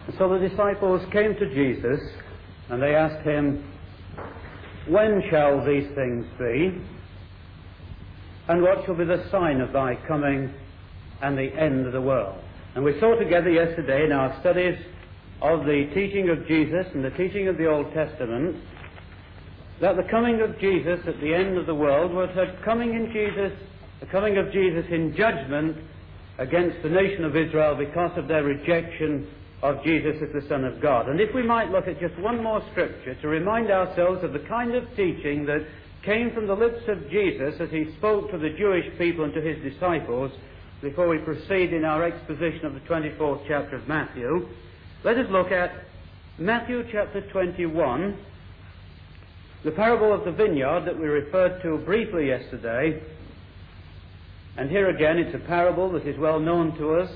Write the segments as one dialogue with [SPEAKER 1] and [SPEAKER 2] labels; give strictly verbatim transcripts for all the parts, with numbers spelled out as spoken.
[SPEAKER 1] So the disciples came to Jesus and they asked him, "When shall these things be? And what shall be the sign of thy coming and the end of the world?" And we saw together yesterday in our studies of the teaching of Jesus and the teaching of the Old Testament that the coming of Jesus at the end of the world was a coming in Jesus, the coming of Jesus in judgment against the nation of Israel because of their rejection of Jesus as the Son of God. And if we might look at just one more scripture to remind ourselves of the kind of teaching that came from the lips of Jesus as he spoke to the Jewish people and to his disciples before we proceed in our exposition of the twenty-fourth chapter of Matthew, let us look at Matthew chapter twenty-one, the parable of the vineyard that we referred to briefly yesterday. And here again it's a parable that is well known to us.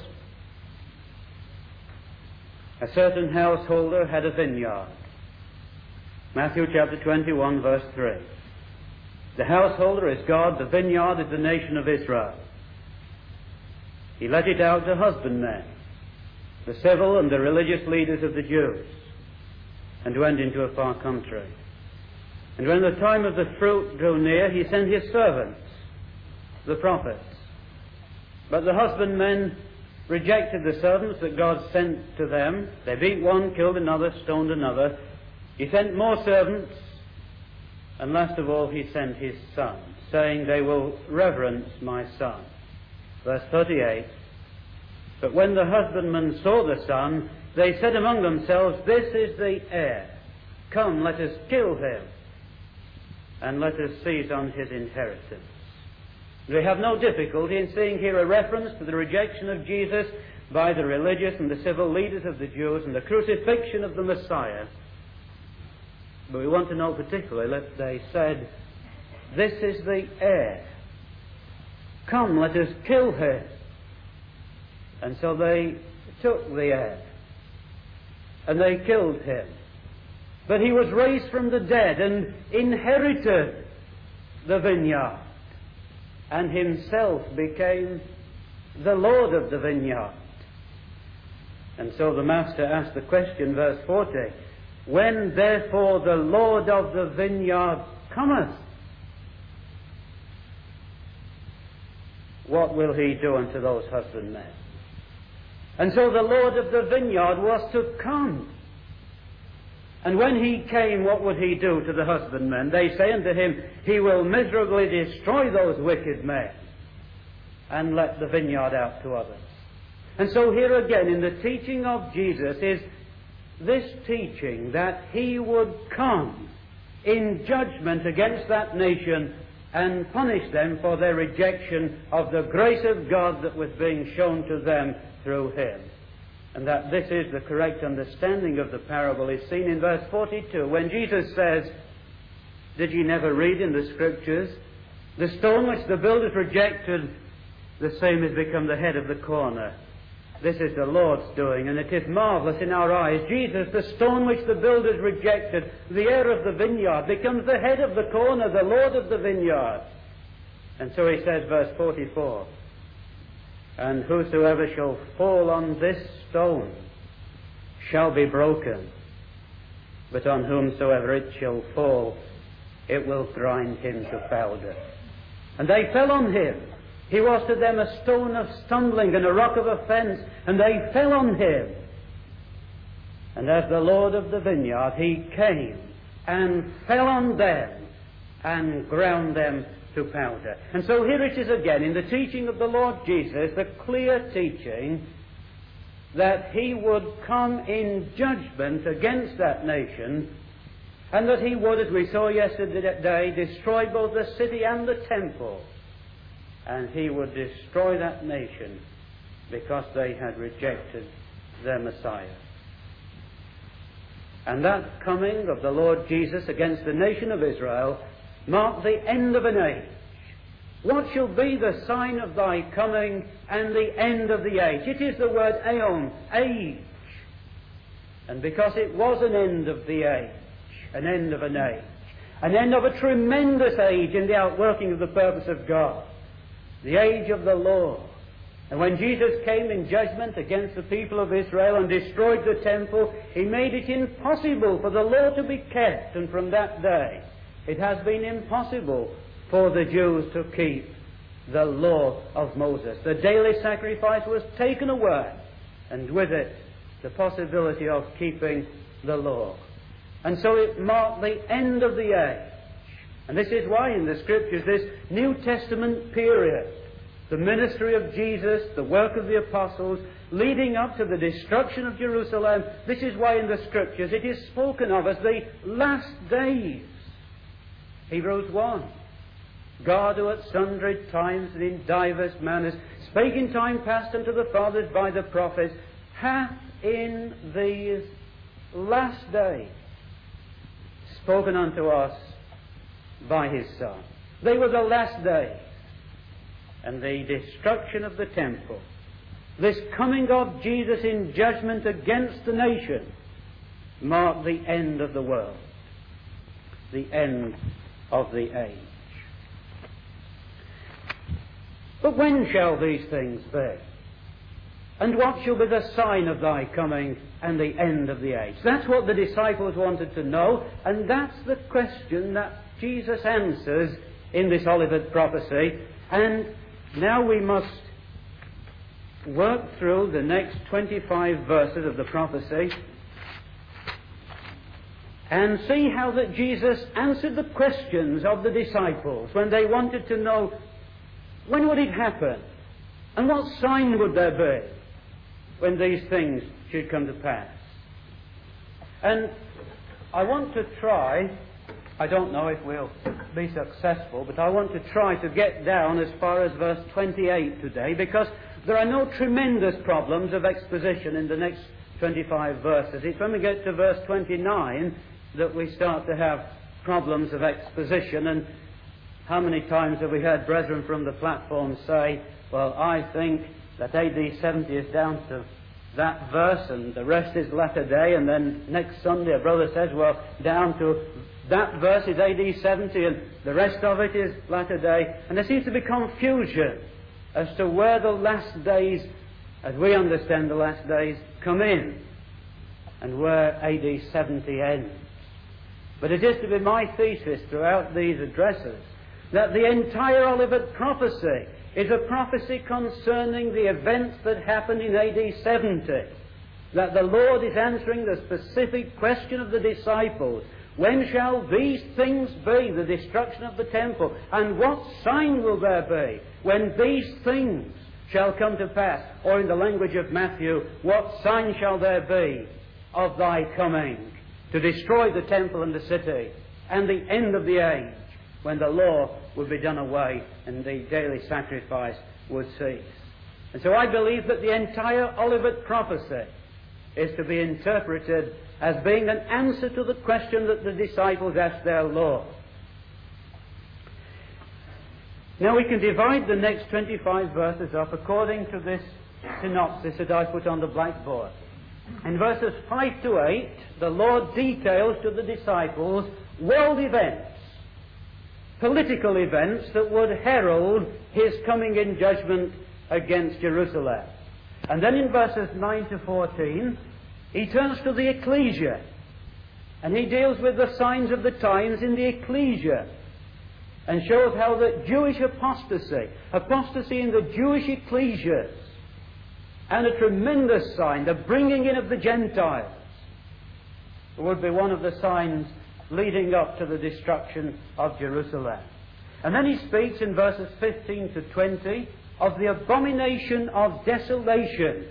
[SPEAKER 1] A certain householder had a vineyard. Matthew chapter twenty-one, verse three. The householder is God, the vineyard is the nation of Israel. He let it out to husbandmen, the civil and the religious leaders of the Jews, and went into a far country. And when the time of the fruit drew near, he sent his servants, the prophets. But the husbandmen rejected the servants that God sent to them. They beat one, killed another, stoned another. He sent more servants, and last of all he sent his son, saying, "They will reverence my son." Verse thirty-eight, "But when the husbandmen saw the son, they said among themselves, 'This is the heir. Come, let us kill him, and let us seize on his inheritance.'" We have no difficulty in seeing here a reference to the rejection of Jesus by the religious and the civil leaders of the Jews and the crucifixion of the Messiah. But we want to know particularly that they said, "This is the heir. Come, let us kill him." And so they took the heir, and they killed him. But he was raised from the dead and inherited the vineyard, and himself became the Lord of the vineyard. And so the master asked the question, verse forty, "When therefore the Lord of the vineyard cometh, what will he do unto those husbandmen?" And so the Lord of the vineyard was to come. And when he came, what would he do to the husbandmen? They say unto him, "He will miserably destroy those wicked men and let the vineyard out to others." And so here again in the teaching of Jesus is this teaching that he would come in judgment against that nation and punish them for their rejection of the grace of God that was being shown to them through him. And that this is the correct understanding of the parable is seen in verse forty-two, when Jesus says, "Did ye never read in the Scriptures, the stone which the builders rejected, the same has become the head of the corner. This is the Lord's doing, and it is marvelous in our eyes." Jesus, the stone which the builders rejected, the heir of the vineyard, becomes the head of the corner, the Lord of the vineyard. And so he says, verse forty-four, "And whosoever shall fall on this stone shall be broken, but on whomsoever it shall fall, it will grind him to powder." And they fell on him. He was to them a stone of stumbling and a rock of offense, and they fell on him. And as the Lord of the vineyard, he came and fell on them and ground them to powder. And so here it is again in the teaching of the Lord Jesus, the clear teaching that he would come in judgment against that nation, and that he would, as we saw yesterday, destroy both the city and the temple. And he would destroy that nation because they had rejected their Messiah. And that coming of the Lord Jesus against the nation of Israel marked the end of an age. What shall be the sign of thy coming and the end of the age? It is the word aeon, age. And because it was an end of the age, an end of an age, an end of a tremendous age in the outworking of the purpose of God, the age of the law, And when Jesus came in judgment against the people of Israel and destroyed the temple, he made it impossible for the law to be kept. And from that day, it has been impossible for the Jews to keep the law of Moses. The daily sacrifice was taken away, and with it, the possibility of keeping the law. And so it marked the end of the age. And this is why in the Scriptures, this New Testament period, the ministry of Jesus, the work of the apostles, leading up to the destruction of Jerusalem, this is why in the Scriptures it is spoken of as the last days. Hebrews one. God, who at sundry times and in divers manners spake in time past unto the fathers by the prophets, hath in these last days spoken unto us by his Son. They were the last days. And the destruction of the temple, this coming of Jesus in judgment against the nation, marked the end of the world, the end of the age. But when shall these things be? And what shall be the sign of thy coming and the end of the age? That's what the disciples wanted to know, and that's the question that Jesus answers in this Olivet prophecy. And now we must work through the next twenty-five verses of the prophecy and see how that Jesus answered the questions of the disciples when they wanted to know when would it happen and what sign would there be when these things should come to pass. And I want to try, I don't know if we'll be successful, but I want to try to get down as far as verse twenty-eight today, because there are no tremendous problems of exposition in the next twenty-five verses. It's when we get to verse twenty-nine that we start to have problems of exposition. And how many times have we heard brethren from the platform say, well, I think that A D seventy is down to that verse and the rest is latter day, and then next Sunday a brother says, well, down to that verse is A D seventy and the rest of it is latter day. And there seems to be confusion as to where the last days, as we understand the last days, come in and where A D seventy ends. But it is to be my thesis throughout these addresses that the entire Olivet prophecy is a prophecy concerning the events that happened in A D seventy. That the Lord is answering the specific question of the disciples. When shall these things be, the destruction of the temple? And what sign will there be when these things shall come to pass? Or in the language of Matthew, what sign shall there be of thy coming to destroy the temple and the city and the end of the age, when the law would be done away and the daily sacrifice would cease? And so I believe that the entire Olivet prophecy is to be interpreted as being an answer to the question that the disciples asked their Lord. Now we can divide the next twenty-five verses up according to this synopsis that I put on the blackboard. In verses five to eight, the Lord details to the disciples world events, political events that would herald his coming in judgment against Jerusalem. And then in verses nine to fourteen, he turns to the ecclesia, and he deals with the signs of the times in the ecclesia, and shows how that Jewish apostasy, apostasy in the Jewish ecclesias, and a tremendous sign, the bringing in of the Gentiles, would be one of the signs leading up to the destruction of Jerusalem. And then he speaks in verses fifteen to twenty of the abomination of desolation.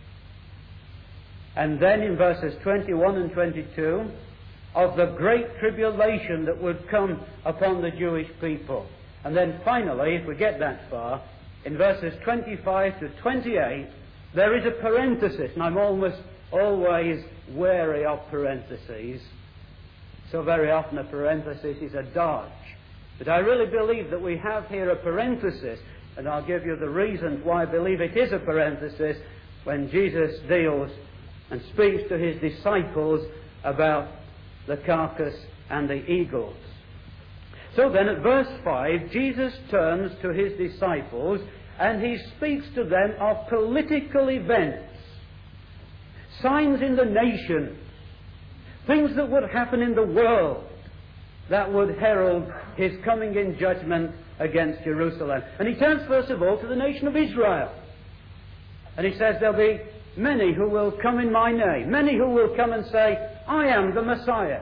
[SPEAKER 1] And then in verses twenty-one and twenty-two of the great tribulation that would come upon the Jewish people. And then finally, if we get that far, in verses twenty-five to twenty-eight, there is a parenthesis, and I'm almost always wary of parentheses. So very often a parenthesis is a dodge. But I really believe that we have here a parenthesis, and I'll give you the reasons why I believe it is a parenthesis when Jesus deals and speaks to his disciples about the carcass and the eagles. So then at verse five, Jesus turns to his disciples and he speaks to them of political events, signs in the nation, things that would happen in the world that would herald his coming in judgment against Jerusalem. And he turns first of all to the nation of Israel. And he says there'll be many who will come in my name, many who will come and say, I am the Messiah.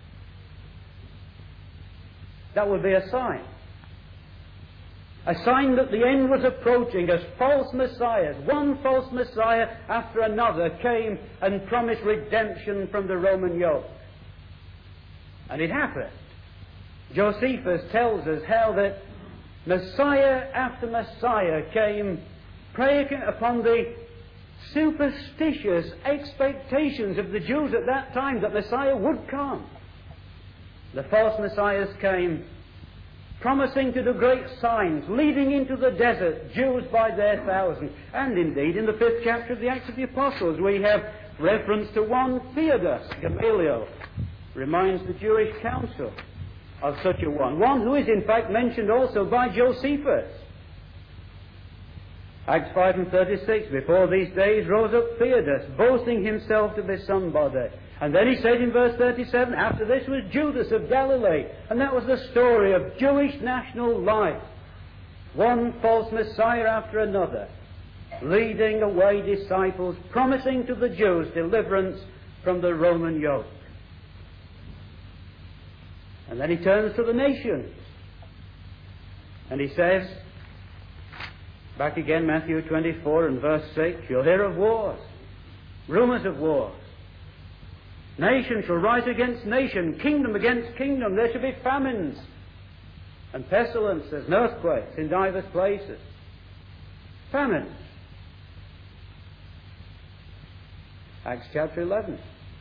[SPEAKER 1] That would be a sign. A sign that the end was approaching as false messiahs, one false messiah after another, came and promised redemption from the Roman yoke. And it happened. Josephus tells us how that Messiah after Messiah came preying upon the superstitious expectations of the Jews at that time that Messiah would come. The false messiahs came promising to do great signs, leading into the desert Jews by their thousands. And indeed, in the fifth chapter of the Acts of the Apostles, we have reference to one Theodas, Gamaliel, reminds the Jewish council of such a one. One who is in fact mentioned also by Josephus. Acts five and thirty-six, before these days rose up Theodas, boasting himself to be somebody. And then he said in verse thirty-seven, after this was Judas of Galilee. And that was the story of Jewish national life. One false Messiah after another, leading away disciples, promising to the Jews deliverance from the Roman yoke. And then he turns to the nations. And he says, back again, Matthew twenty-four and verse six, you'll hear of wars, rumours of wars. Nation shall rise against nation, kingdom against kingdom. There shall be famines and pestilences and earthquakes in divers places. Famines. Acts chapter eleven.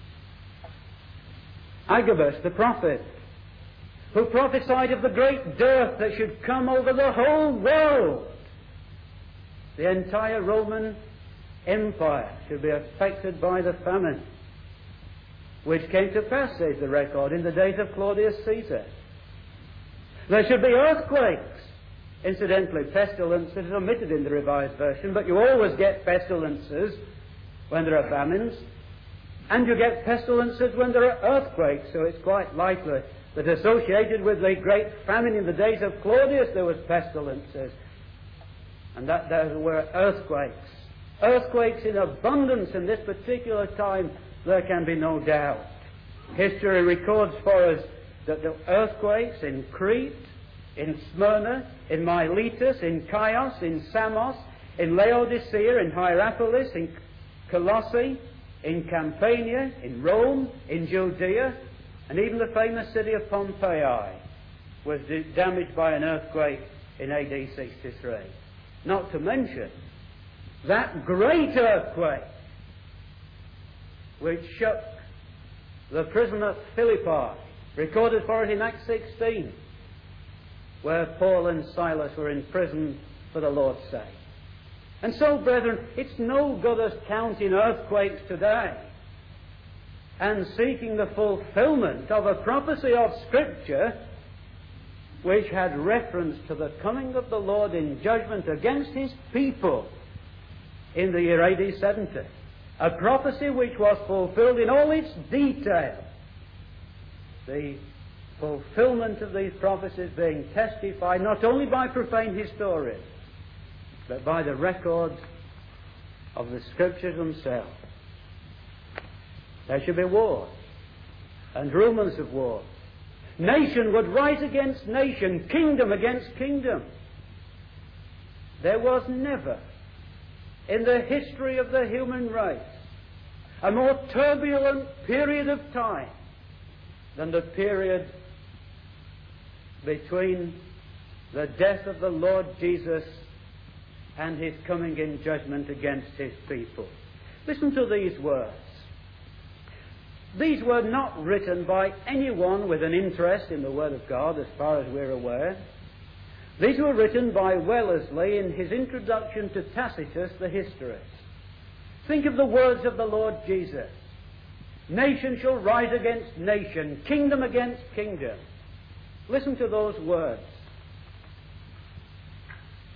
[SPEAKER 1] Agabus the prophet, who prophesied of the great dearth that should come over the whole world. The entire Roman Empire should be affected by the famine, which came to pass, says the record, in the days of Claudius Caesar. There should be earthquakes. Incidentally, pestilences is omitted in the Revised Version, but you always get pestilences when there are famines, and you get pestilences when there are earthquakes, so it's quite likely that associated with the great famine in the days of Claudius there was pestilences, and that there were earthquakes. Earthquakes in abundance in this particular time, there can be no doubt. History records for us that the earthquakes in Crete, in Smyrna, in Miletus, in Chios, in Samos, in Laodicea, in Hierapolis, in Colossae, in Campania, in Rome, in Judea, and even the famous city of Pompeii was damaged by an earthquake in A D sixty-three. Not to mention that great earthquake which shook the prison of Philippi, recorded for it in Acts sixteen, where Paul and Silas were in prison for the Lord's sake. And so, brethren, it's no good us counting earthquakes today and seeking the fulfillment of a prophecy of Scripture which had reference to the coming of the Lord in judgment against His people in the year A D seventy. A prophecy which was fulfilled in all its detail. The fulfillment of these prophecies being testified not only by profane historians, but by the records of the Scriptures themselves. There should be wars and rumours of war. Nation would rise against nation, kingdom against kingdom. There was never in the history of the human race a more turbulent period of time than the period between the death of the Lord Jesus and His coming in judgment against His people. Listen to these words. These were not written by anyone with an interest in the Word of God, as far as we're aware. These were written by Wellesley in his introduction to Tacitus, the historist. Think of the words of the Lord Jesus. Nation shall rise against nation, kingdom against kingdom. Listen to those words.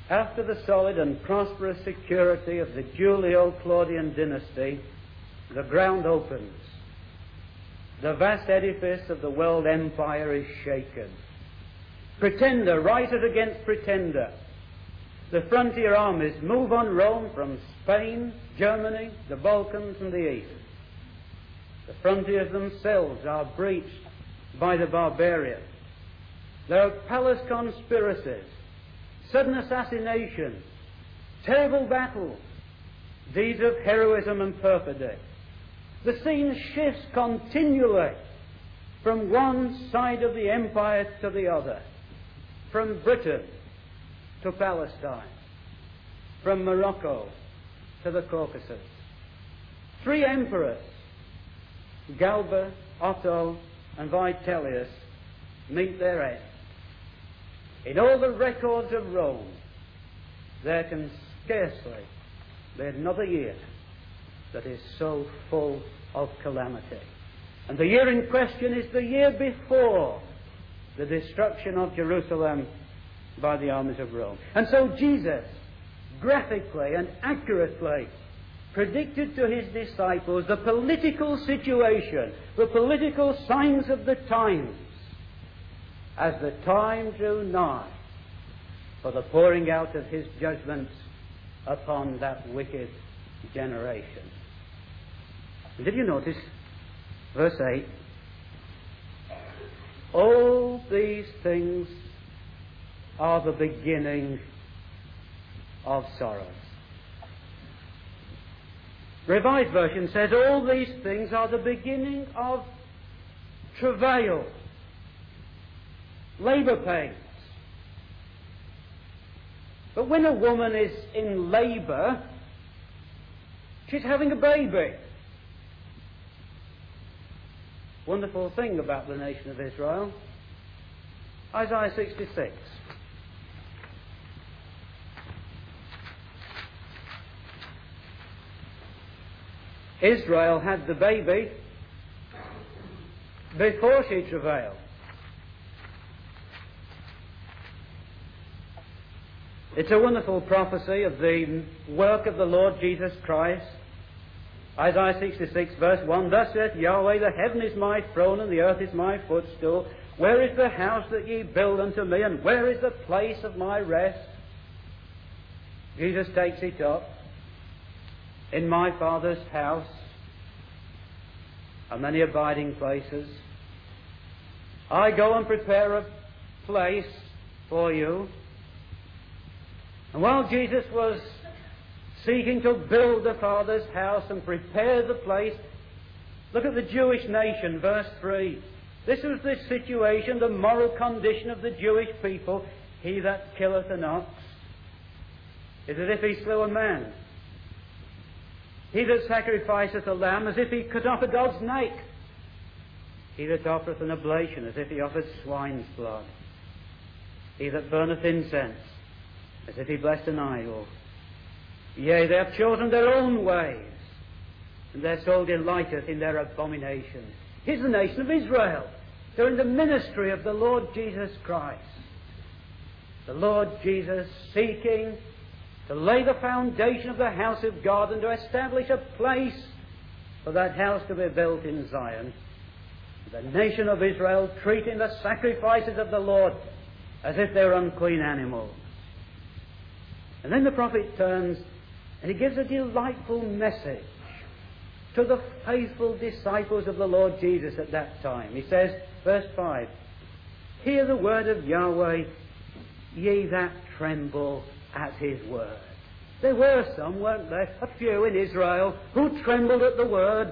[SPEAKER 1] after the solid and prosperous security of the Julio-Claudian dynasty, the ground opens. The vast edifice of the world empire is shaken. Pretender rises against pretender. The frontier armies move on Rome from Spain, Germany, the Balkans, and the East. The frontiers themselves are breached by the barbarians. There are palace conspiracies, sudden assassinations, terrible battles, deeds of heroism and perfidy. The scene shifts continually from one side of the empire to the other, from Britain to Palestine, from Morocco to the Caucasus. Three emperors, Galba, Otto, and Vitellius, meet their end. In all the records of Rome, there can scarcely be another year that is so full of calamity. And the year in question is the year before the destruction of Jerusalem by the armies of Rome. And so Jesus graphically and accurately predicted to his disciples the political situation, the political signs of the times, as the time drew nigh for the pouring out of his judgments upon that wicked generation. And did you notice verse eight? All these things are the beginning of sorrows. Revised Version says all these things are the beginning of travail, labour pains. But when a woman is in labour, she's having a baby. Wonderful thing about the nation of Israel. Isaiah sixty-six. Israel had the baby before she travailed. It's a wonderful prophecy of the work of the Lord Jesus Christ. Isaiah sixty-six verse one, Thus saith Yahweh, the heaven is my throne and the earth is my footstool. Where is the house that ye build unto me, and where is the place of my rest? Jesus takes it up. In my Father's house are many abiding places. I go and prepare a place for you. And while Jesus was seeking to build the Father's house and prepare the place, look at the Jewish nation, verse three. This was the situation, the moral condition of the Jewish people. He that killeth an ox is as if he slew a man. He that sacrificeth a lamb as if he cut off a dog's neck. He that offereth an oblation as if he offered swine's blood. He that burneth incense as if he blessed an idol. Yea, they have chosen their own ways, and their soul delighteth in their abominations. Here's the nation of Israel. They're in the ministry of the Lord Jesus Christ. The Lord Jesus seeking to lay the foundation of the house of God and to establish a place for that house to be built in Zion. The nation of Israel treating the sacrifices of the Lord as if they were unclean animals. And then the prophet turns and he gives a delightful message to the faithful disciples of the Lord Jesus at that time. He says, verse five, Hear the word of Yahweh, ye that tremble at his word. There were some, weren't there? A few in Israel who trembled at the word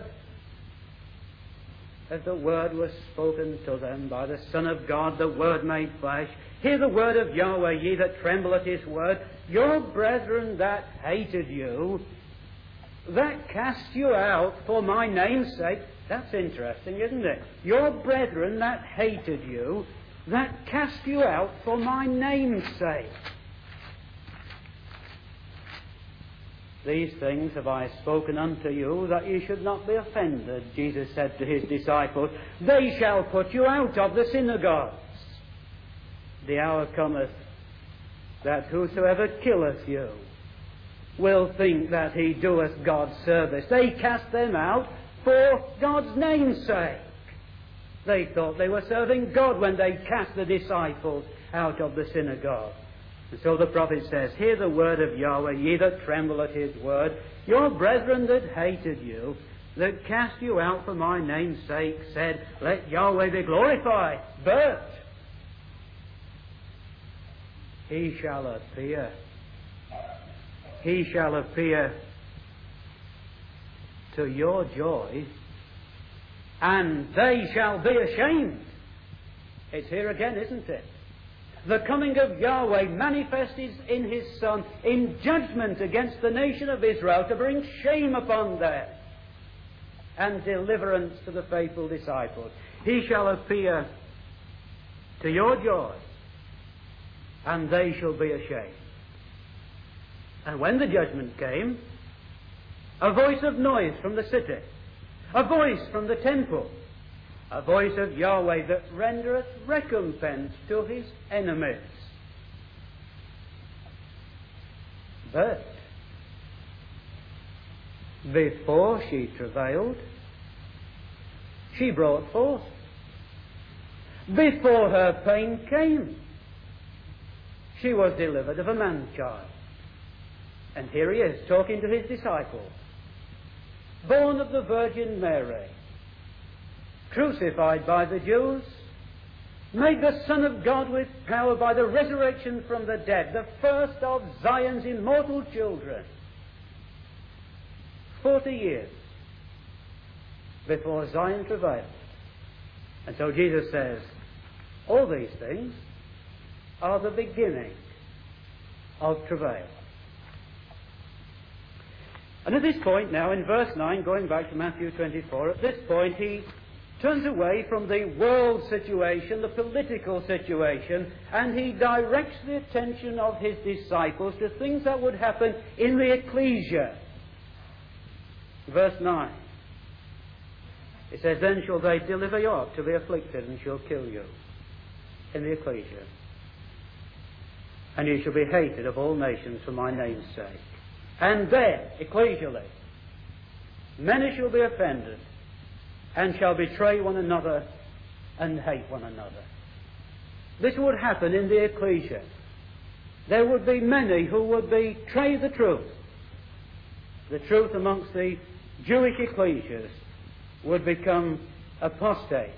[SPEAKER 1] as the word was spoken to them by the Son of God, the Word made flesh. Hear the word of Yahweh, ye that tremble at his word. Your brethren that hated you, that cast you out for my name's sake. That's interesting, isn't it? Your brethren that hated you, that cast you out for my name's sake. These things have I spoken unto you, that ye should not be offended, Jesus said to his disciples. They shall put you out of the synagogues. The hour cometh that whosoever killeth you will think that he doeth God's service. They cast them out for God's name's sake. They thought they were serving God when they cast the disciples out of the synagogue. And so the prophet says, hear the word of Yahweh, ye that tremble at his word. Your brethren that hated you, that cast you out for my name's sake, said, let Yahweh be glorified. But he shall appear. He shall appear to your joy, and they shall be ashamed. It's here again, isn't it? The coming of Yahweh manifested in his Son in judgment against the nation of Israel to bring shame upon them and deliverance to the faithful disciples. He shall appear to your joy, and they shall be ashamed. And when the judgment came, a voice of noise from the city, a voice from the temple, a voice of Yahweh that rendereth recompense to his enemies. But before she travailed, she brought forth. Before her pain came, she was delivered of a man-child. And here he is, talking to his disciples. Born of the Virgin Mary, crucified by the Jews, made the Son of God with power by the resurrection from the dead, the first of Zion's immortal children. Forty years before Zion travailed. And so Jesus says, all these things are the beginning of travail. And at this point now, in verse nine, going back to Matthew twenty-four, at this point he turns away from the world situation, the political situation, and he directs the attention of his disciples to things that would happen in the ecclesia. Verse nine. It says, then shall they deliver you up to be afflicted, and shall kill you in the ecclesia. And you shall be hated of all nations for my name's sake. And then, ecclesially, many shall be offended, and shall betray one another, and hate one another. This would happen in the ecclesia. There would be many who would betray the truth. The truth amongst the Jewish ecclesias would become apostate.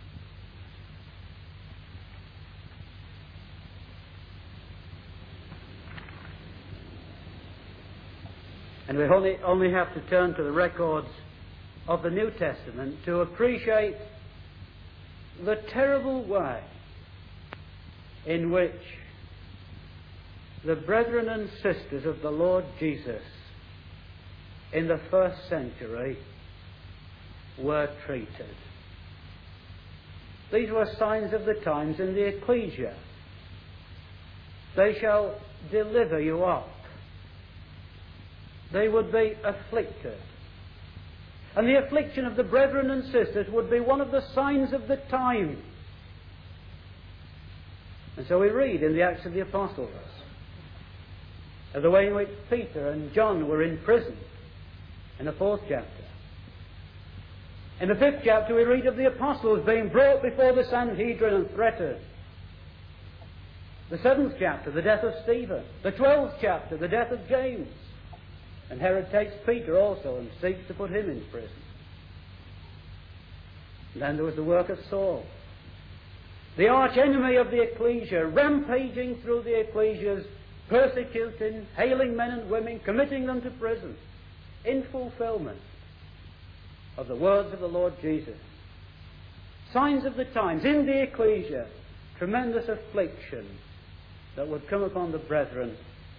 [SPEAKER 1] And we only, only have to turn to the records of the New Testament to appreciate the terrible way in which the brethren and sisters of the Lord Jesus in the first century were treated. These were signs of the times in the ecclesia. They shall deliver you up. They would be afflicted. And the affliction of the brethren and sisters would be one of the signs of the time. And so we read in the Acts of the Apostles of the way in which Peter and John were in prison in the fourth chapter. In the fifth chapter we read of the apostles being brought before the Sanhedrin and threatened. The seventh chapter, the death of Stephen. The twelfth chapter, the death of James. And Herod takes Peter also and seeks to put him in prison. And then there was the work of Saul, the arch enemy of the ecclesia, rampaging through the ecclesias, persecuting, hailing men and women, committing them to prison, in fulfillment of the words of the Lord Jesus. Signs of the times in the ecclesia, tremendous affliction that would come upon the brethren,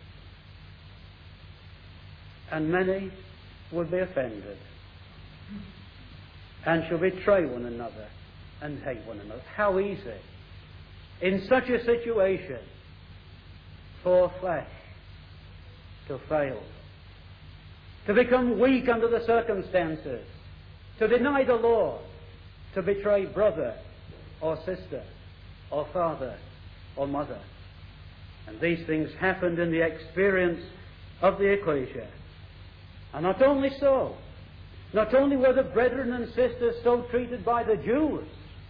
[SPEAKER 1] and many would be offended and shall betray one another and hate one another. How easy in such a situation for flesh to fail, to become weak under the circumstances, to deny the Lord, to betray brother or sister or father or mother. And these things happened in the experience of the ecclesia. And not only so, not only were the brethren and sisters so treated by the Jews,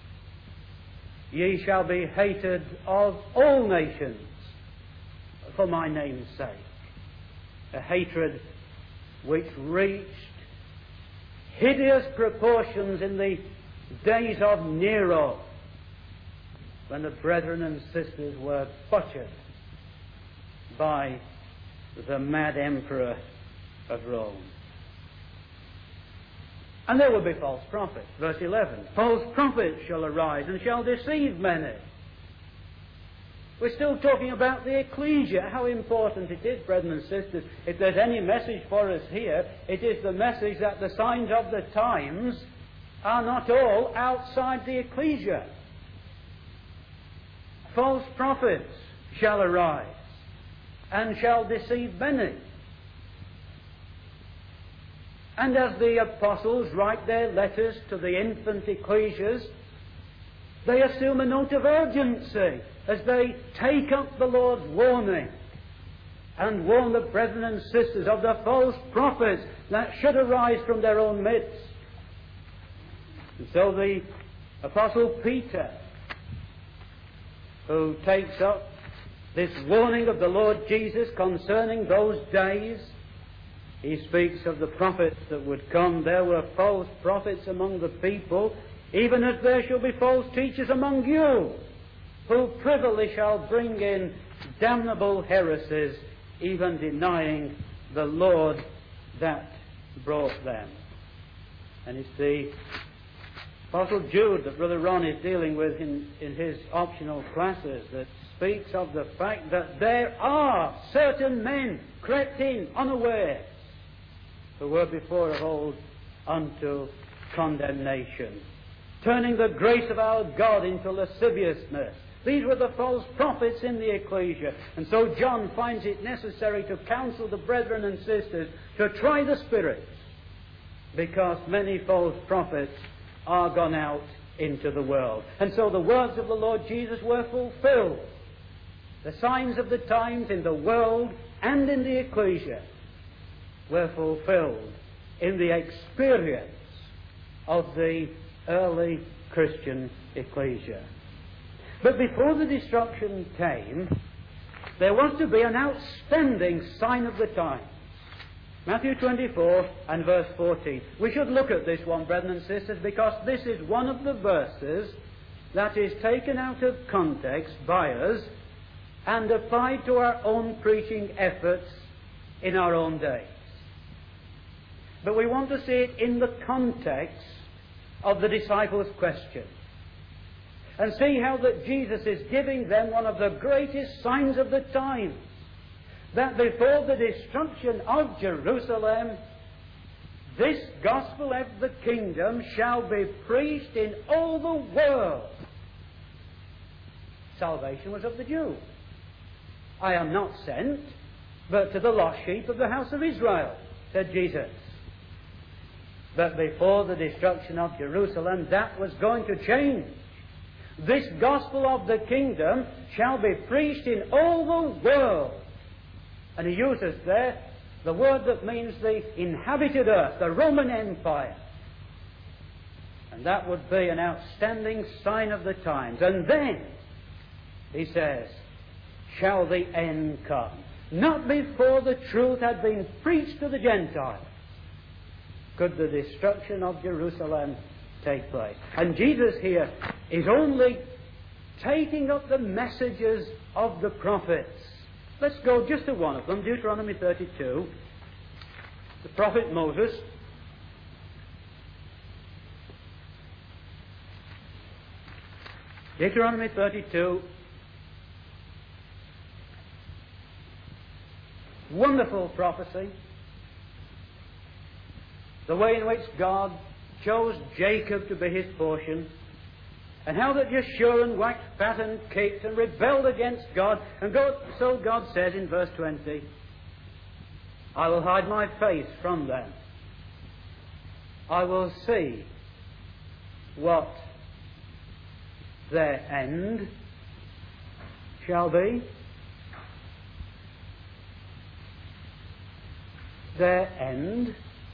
[SPEAKER 1] ye shall be hated of all nations for my name's sake. A hatred which reached hideous proportions in the days of Nero, when the brethren and sisters were butchered by the mad emperor of Rome. And there will be false prophets. Verse eleven. False prophets shall arise and shall deceive many. We're still talking about the ecclesia, how important it is, brethren and sisters. If there's any message for us here, it is the message that the signs of the times are not all outside the ecclesia. False prophets shall arise and shall deceive many. And as the apostles write their letters to the infant ecclesias, they assume a note of urgency as they take up the Lord's warning and warn the brethren and sisters of the false prophets that should arise from their own midst. And so the Apostle Peter, who takes up this warning of the Lord Jesus concerning those days, he speaks of the prophets that would come. There were false prophets among the people, even as there shall be false teachers among you, who privily shall bring in damnable heresies, even denying the Lord that brought them. And it's the Apostle Jude that Brother Ron is dealing with in, in his optional classes that speaks of the fact that there are certain men crept in unawares who were before of old unto condemnation, turning the grace of our God into lasciviousness. These were the false prophets in the ecclesia. And so John finds it necessary to counsel the brethren and sisters to try the spirits, because many false prophets are gone out into the world. And so the words of the Lord Jesus were fulfilled. The signs of the times in the world and in the ecclesia were fulfilled in the experience of the early Christian ecclesia. But before the destruction came, there was to be an outstanding sign of the times. Matthew twenty-four and verse fourteen. We should look at this one, brethren and sisters, because this is one of the verses that is taken out of context by us and applied to our own preaching efforts in our own days. But we want to see it in the context of the disciples' question, and see how that Jesus is giving them one of the greatest signs of the times, that before the destruction of Jerusalem, this gospel of the kingdom shall be preached in all the world. Salvation was of the Jews. I am not sent but to the lost sheep of the house of Israel, said Jesus. But before the destruction of Jerusalem, that was going to change. This gospel of the kingdom shall be preached in all the world. And he uses there the word that means the inhabited earth, the Roman Empire. And that would be an outstanding sign of the times. And then, he says, shall the end come. Not before the truth had been preached to the Gentiles could the destruction of Jerusalem take place. And Jesus here is only taking up the messages of the prophets. Let's go just to one of them, Deuteronomy thirty-two. The prophet Moses. Deuteronomy thirty-two. Wonderful prophecy. The way in which God chose Jacob to be his portion, and how that Jeshurun waxed fat and kicked and rebelled against God. And God, so God says in verse twenty, I will hide my face from them. I will see what their end shall be. their end.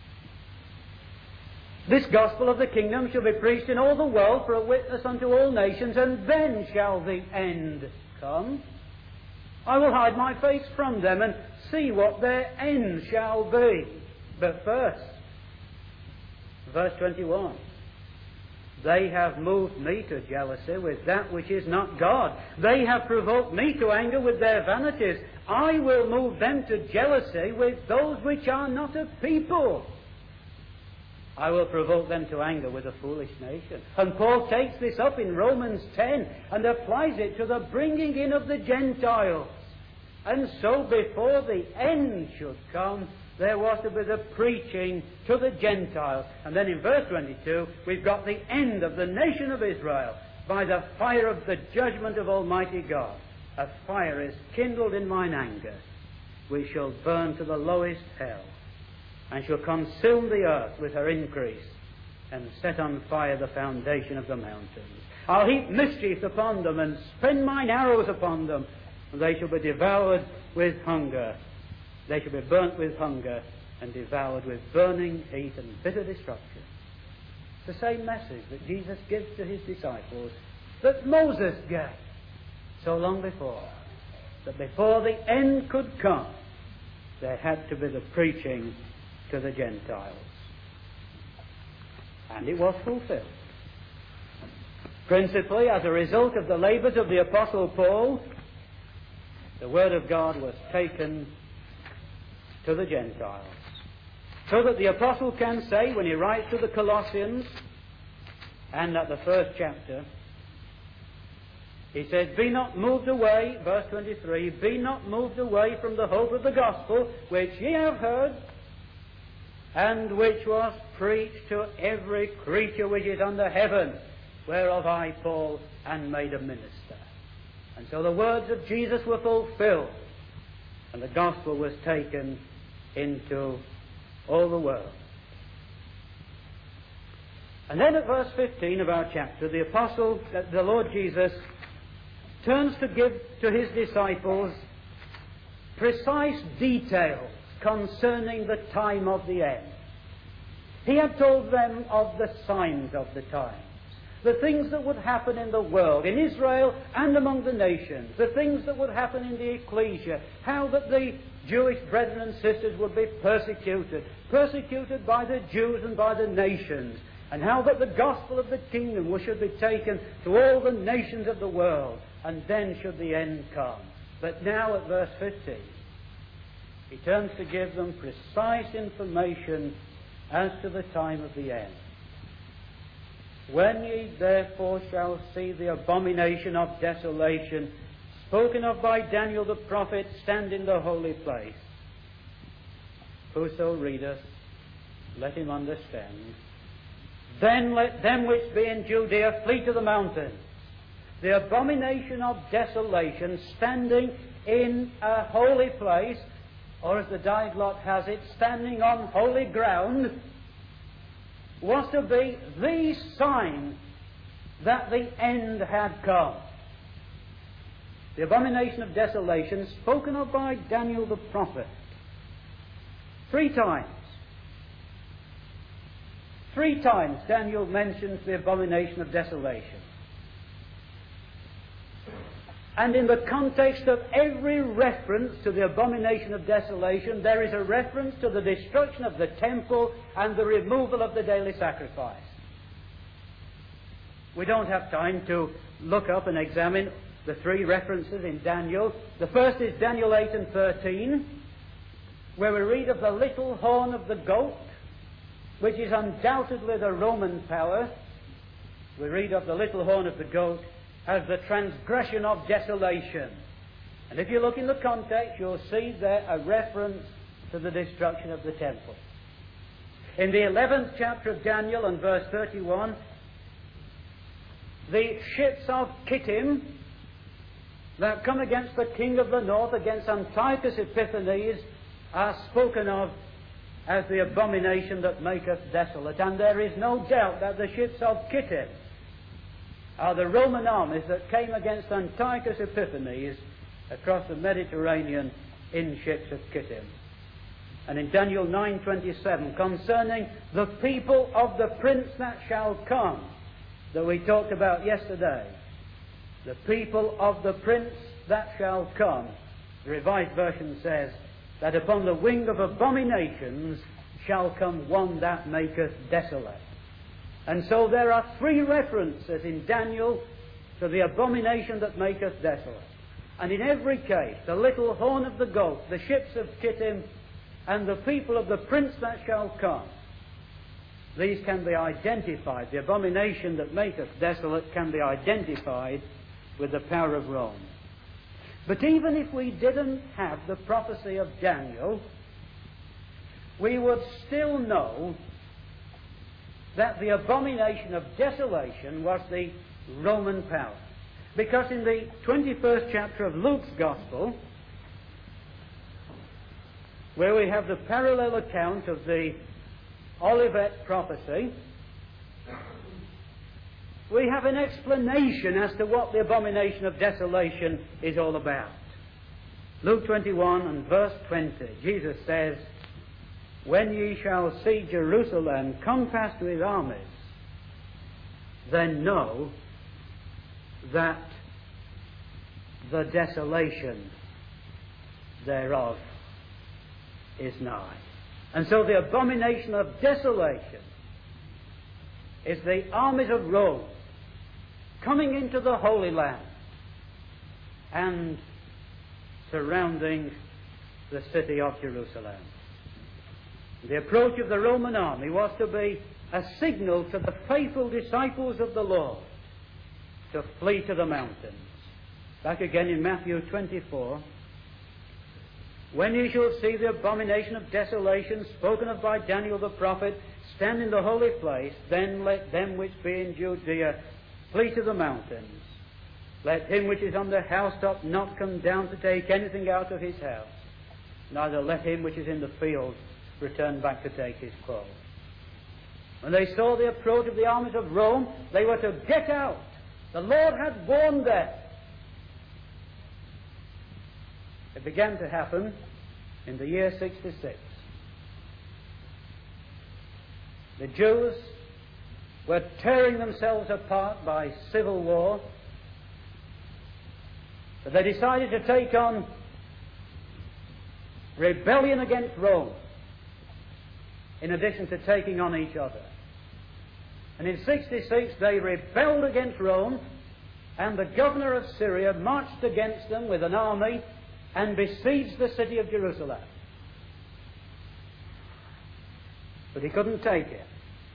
[SPEAKER 1] This gospel of the kingdom shall be preached in all the world for a witness unto all nations, and then shall the end come. I will hide my face from them and see what their end shall be. But first, verse twenty-one, they have moved me to jealousy with that which is not God. They have provoked me to anger with their vanities. I will move them to jealousy with those which are not a people. I will provoke them to anger with a foolish nation. And Paul takes this up in Romans ten and applies it to the bringing in of the Gentiles. And so before the end should come, there was to be the preaching to the Gentiles. And then in verse twenty-two, we've got the end of the nation of Israel by the fire of the judgment of Almighty God. A fire is kindled in mine anger, which shall burn to the lowest hell, and shall consume the earth with her increase, and set on fire the foundation of the mountains. I'll heap mischief upon them, and spend mine arrows upon them, and they shall be devoured with hunger. They shall be burnt with hunger, and devoured with burning heat and bitter destruction. It's the same message that Jesus gives to his disciples that Moses gave so long before, that before the end could come, there had to be the preaching to the Gentiles. And it was fulfilled. Principally, as a result of the labours of the Apostle Paul, the Word of God was taken to the Gentiles. So that the Apostle can say, when he writes to the Colossians, and at the first chapter, he says, be not moved away, verse twenty-three, be not moved away from the hope of the gospel, which ye have heard, and which was preached to every creature which is under heaven, whereof I, Paul, am made a minister. And so the words of Jesus were fulfilled, and the gospel was taken into all the world. And then at verse fifteen of our chapter, the apostle, the Lord Jesus, turns to give to his disciples precise details concerning the time of the end. He had told them of the signs of the times, the things that would happen in the world, in Israel and among the nations, the things that would happen in the ecclesia, how that the Jewish brethren and sisters would be persecuted, persecuted by the Jews and by the nations, and how that the gospel of the kingdom should be taken to all the nations of the world, and then should the end come. But now at verse fifteen, he turns to give them precise information as to the time of the end. When ye therefore shall see the abomination of desolation, spoken of by Daniel the prophet, stand in the holy place. Whoso readeth, let him understand. Then let them which be in Judea flee to the mountains. The abomination of desolation, standing in a holy place, or as the Diaglott has it, standing on holy ground, was to be the sign that the end had come. The abomination of desolation spoken of by Daniel the prophet. Three times. Three times Daniel mentions the abomination of desolation. And in the context of every reference to the abomination of desolation, there is a reference to the destruction of the temple and the removal of the daily sacrifice. We don't have time to look up and examine the three references in Daniel. The first is Daniel eight and thirteen, where we read of the little horn of the goat, which is undoubtedly the Roman power. We read of the little horn of the goat as the transgression of desolation. And if you look in the context, you'll see there a reference to the destruction of the temple. In the eleventh chapter of Daniel and verse thirty-one, the ships of Kittim that come against the king of the north, against Antiochus Epiphanes, are spoken of as the abomination that maketh desolate. And there is no doubt that the ships of Kittim are the Roman armies that came against Antiochus Epiphanes across the Mediterranean in ships of Kittim. And in Daniel nine twenty-seven, concerning the people of the prince that shall come, that we talked about yesterday. The people of the prince that shall come. The Revised Version says that upon the wing of abominations shall come one that maketh desolate. And so there are three references in Daniel to the abomination that maketh desolate. And in every case, the little horn of the goat, the ships of Kittim, and the people of the prince that shall come, these can be identified. The abomination that maketh desolate can be identified with the power of Rome. But even if we didn't have the prophecy of Daniel, we would still know that the abomination of desolation was the Roman power. Because in the twenty-first chapter of Luke's Gospel, where we have the parallel account of the Olivet prophecy, we have an explanation as to what the abomination of desolation is all about. Luke twenty-one and verse twenty, Jesus says, "When ye shall see Jerusalem compassed with armies, then know that the desolation thereof is nigh." And so the abomination of desolation is the armies of Rome coming into the Holy Land and surrounding the city of Jerusalem. The approach of the Roman army was to be a signal to the faithful disciples of the Lord to flee to the mountains. Back again in Matthew twenty-four, "When ye shall see the abomination of desolation spoken of by Daniel the prophet stand in the holy place, then let them which be in Judea flee to the mountains. Let him which is on the housetop not come down to take anything out of his house, neither let him which is in the field return back to take his clothes." When they saw the approach of the armies of Rome, they were to get out. The Lord had warned them. It began to happen in the year sixty-six. The Jews were tearing themselves apart by civil war, but they decided to take on rebellion against Rome in addition to taking on each other. And in sixty-six they rebelled against Rome, and the governor of Syria marched against them with an army and besieged the city of Jerusalem. But he couldn't take it.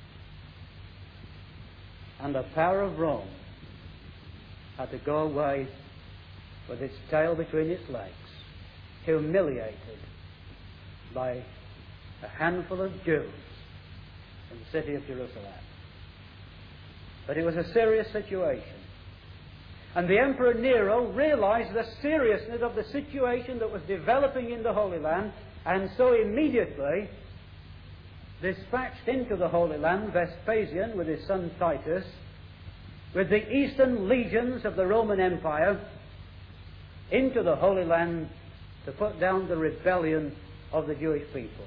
[SPEAKER 1] And the power of Rome had to go away with its tail between its legs, humiliated by a handful of Jews in the city of Jerusalem. But it was a serious situation. And the Emperor Nero realized the seriousness of the situation that was developing in the Holy Land, and so immediately dispatched into the Holy Land Vespasian with his son Titus, with the eastern legions of the Roman Empire, into the Holy Land to put down the rebellion of the Jewish people.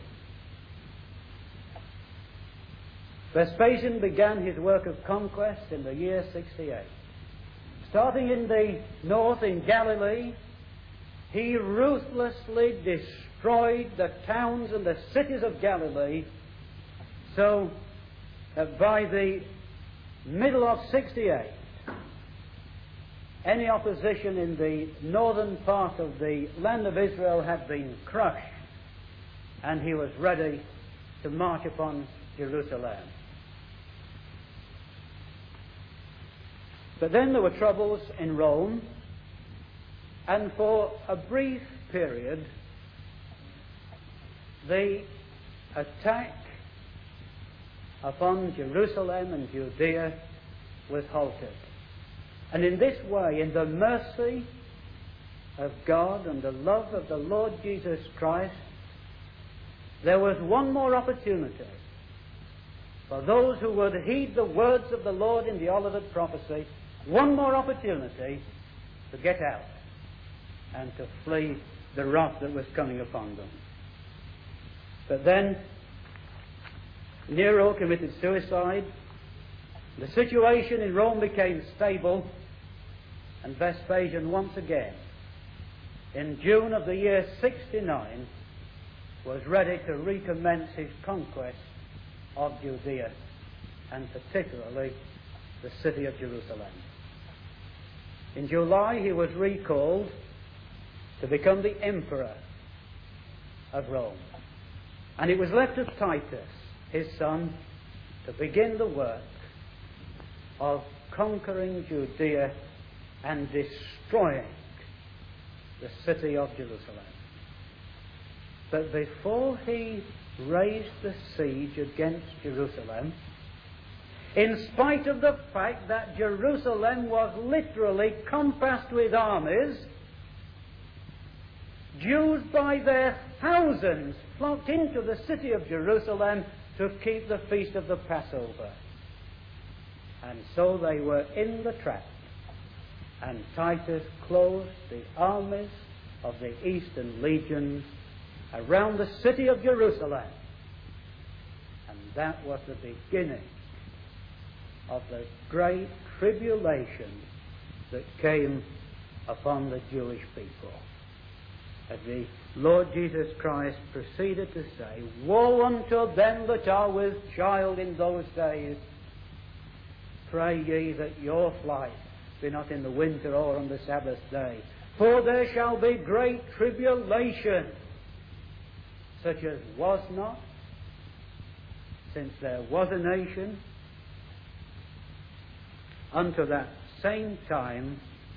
[SPEAKER 1] Vespasian began his work of conquest in the year sixty-eight. Starting in the north in Galilee, he ruthlessly destroyed the towns and the cities of Galilee, so that by the middle of sixty-eight, any opposition in the northern part of the land of Israel had been crushed, and he was ready to march upon Jerusalem. But then there were troubles in Rome, and for a brief period, the attack upon Jerusalem and Judea was halted. And in this way, in the mercy of God and the love of the Lord Jesus Christ, there was one more opportunity for those who would heed the words of the Lord in the Olivet prophecy, one more opportunity to get out and to flee the wrath that was coming upon them. But then Nero committed suicide. The situation in Rome became stable, and Vespasian once again, in June of the year sixty-nine, was ready to recommence his conquest of Judea, and particularly the city of Jerusalem. In July he was recalled to become the emperor of Rome, and it was left to Titus, his son, to begin the work of conquering Judea and destroying the city of Jerusalem. But before he raised the siege against Jerusalem, in spite of the fact that Jerusalem was literally compassed with armies, Jews by their thousands flocked into the city of Jerusalem to keep the feast of the Passover. And so they were in the trap, and Titus closed the armies of the eastern legions around the city of Jerusalem. And that was the beginning of the great tribulation that came upon the Jewish people. As the Lord Jesus Christ proceeded to say, "Woe unto them that are with child in those days. Pray ye that your flight be not in the winter or on the Sabbath day. For there shall be great tribulation, such as was not since there was a nation, unto that same time,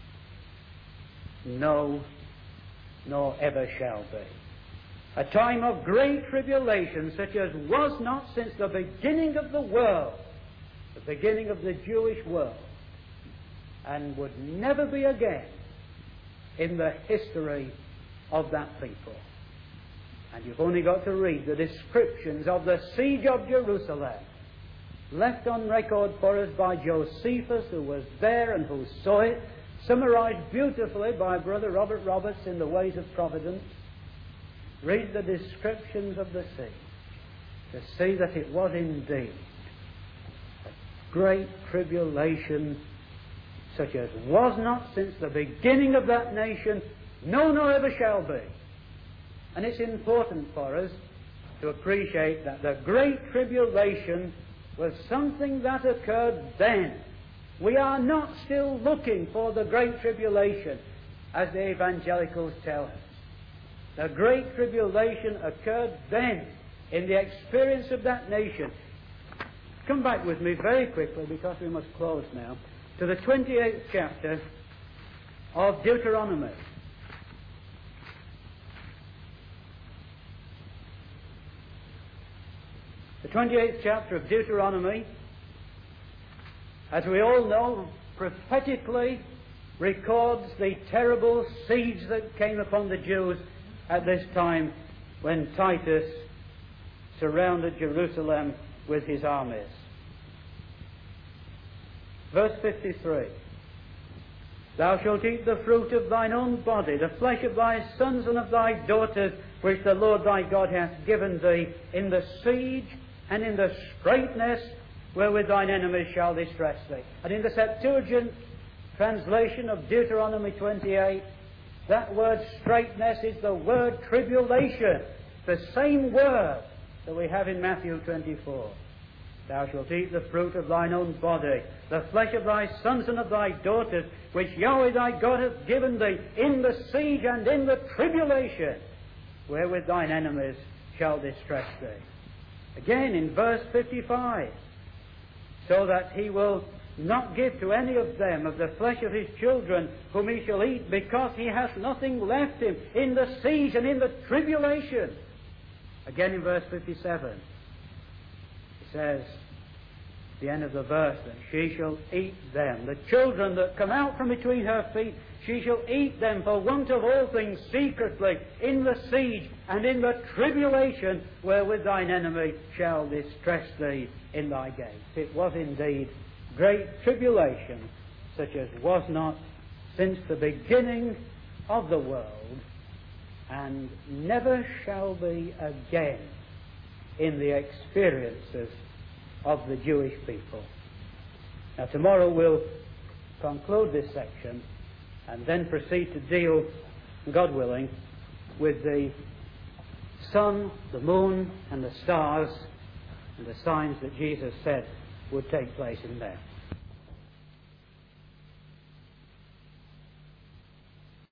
[SPEAKER 1] no, nor ever shall be." A time of great tribulation, such as was not since the beginning of the world, the beginning of the Jewish world, and would never be again in the history of that people. And you've only got to read the descriptions of the siege of Jerusalem, left on record for us by Josephus, who was there and who saw it, summarized beautifully by Brother Robert Roberts in The Ways of Providence. Read the descriptions of the siege to see that it was indeed a great tribulation, such as was not since the beginning of that nation, no, nor ever shall be. And it's important for us to appreciate that the great tribulation was something that occurred then. We are not still looking for the great tribulation, as the evangelicals tell us. The great tribulation occurred then, in the experience of that nation. Come back with me very quickly, because we must close now, to the twenty-eighth chapter of Deuteronomy. The twenty-eighth chapter of Deuteronomy, as we all know, prophetically records the terrible siege that came upon the Jews at this time when Titus surrounded Jerusalem with his armies. Verse fifty-three. "Thou shalt eat the fruit of thine own body, the flesh of thy sons and of thy daughters, which the Lord thy God hath given thee, in the siege and in the straitness wherewith thine enemies shall distress thee." And in the Septuagint translation of Deuteronomy twenty-eight, that word straitness is the word tribulation, the same word that we have in Matthew twenty-four. "Thou shalt eat the fruit of thine own body, the flesh of thy sons and of thy daughters, which Yahweh thy God hath given thee, in the siege and in the tribulation wherewith thine enemies shall distress thee." Again in verse fifty-five, "So that he will not give to any of them of the flesh of his children whom he shall eat, because he hath nothing left him in the siege and in the tribulation." Again in verse fifty-seven, it says, the end of the verse, that she shall eat them, the children that come out from between her feet, she shall eat them for want of all things secretly, in the siege and in the tribulation wherewith thine enemy shall distress thee in thy gates. It was indeed great tribulation, such as was not since the beginning of the world, and never shall be again in the experiences of the Jewish people. Now tomorrow we'll conclude this section and then proceed to deal, God willing, with the sun, the moon and the stars and the signs that Jesus said would take place in them.